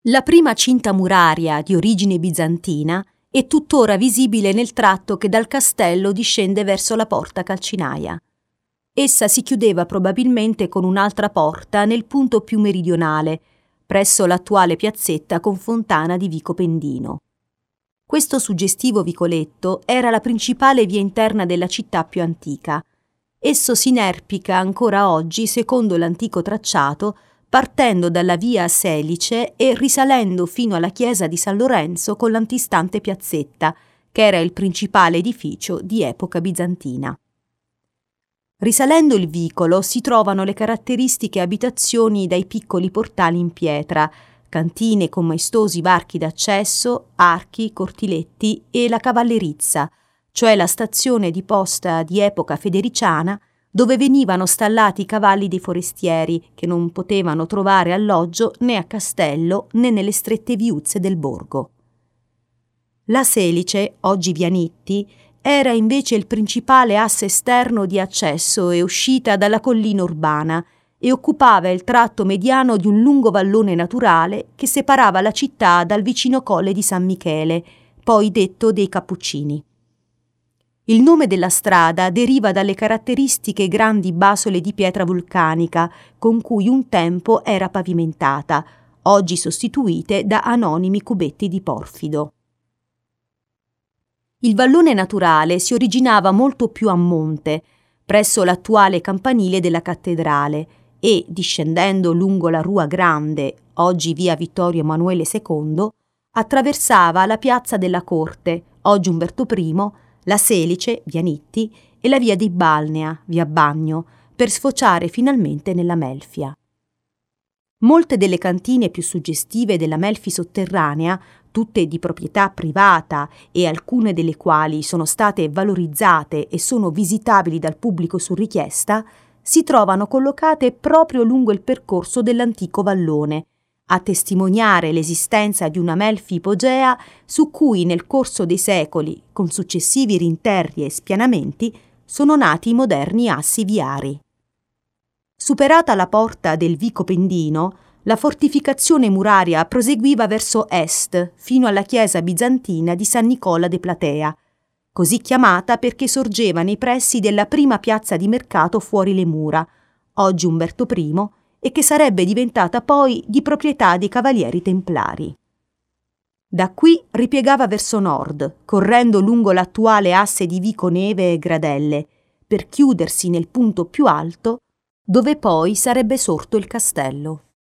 La prima cinta muraria di origine bizantina è tuttora visibile nel tratto che dal castello discende verso la porta Calcinaia. Essa si chiudeva probabilmente con un'altra porta nel punto più meridionale, presso l'attuale piazzetta con fontana di Vico Pendino. Questo suggestivo vicoletto era la principale via interna della città più antica. Esso si inerpica ancora oggi secondo l'antico tracciato, partendo dalla via Selice e risalendo fino alla chiesa di San Lorenzo con l'antistante piazzetta, che era il principale edificio di epoca bizantina. Risalendo il vicolo si trovano le caratteristiche abitazioni dai piccoli portali in pietra, cantine con maestosi varchi d'accesso, archi, cortiletti e la cavallerizza, cioè la stazione di posta di epoca federiciana dove venivano stallati i cavalli dei forestieri che non potevano trovare alloggio né a castello né nelle strette viuzze del borgo. La Selice, oggi via Nitti, era invece il principale asse esterno di accesso e uscita dalla collina urbana e occupava il tratto mediano di un lungo vallone naturale che separava la città dal vicino colle di San Michele, poi detto dei Cappuccini. Il nome della strada deriva dalle caratteristiche grandi basole di pietra vulcanica con cui un tempo era pavimentata, oggi sostituite da anonimi cubetti di porfido. Il vallone naturale si originava molto più a monte, presso l'attuale campanile della cattedrale e, discendendo lungo la Rua Grande, oggi via Vittorio Emanuele II, attraversava la piazza della Corte, oggi Umberto I, la Selice, via Nitti, e la via dei Balnea, via Bagno, per sfociare finalmente nella Melfia. Molte delle cantine più suggestive della Melfi sotterranea, tutte di proprietà privata e alcune delle quali sono state valorizzate e sono visitabili dal pubblico su richiesta, si trovano collocate proprio lungo il percorso dell'antico vallone, a testimoniare l'esistenza di una Melfi ipogea su cui nel corso dei secoli, con successivi rinterri e spianamenti, sono nati i moderni assi viari. Superata la porta del Vico Pendino, la fortificazione muraria proseguiva verso est fino alla chiesa bizantina di San Nicola de Platea, così chiamata perché sorgeva nei pressi della prima piazza di mercato fuori le mura, oggi Umberto I, e che sarebbe diventata poi di proprietà dei Cavalieri Templari. Da qui ripiegava verso nord, correndo lungo l'attuale asse di Vico Neve e Gradelle, per chiudersi nel punto più alto, dove poi sarebbe sorto il castello.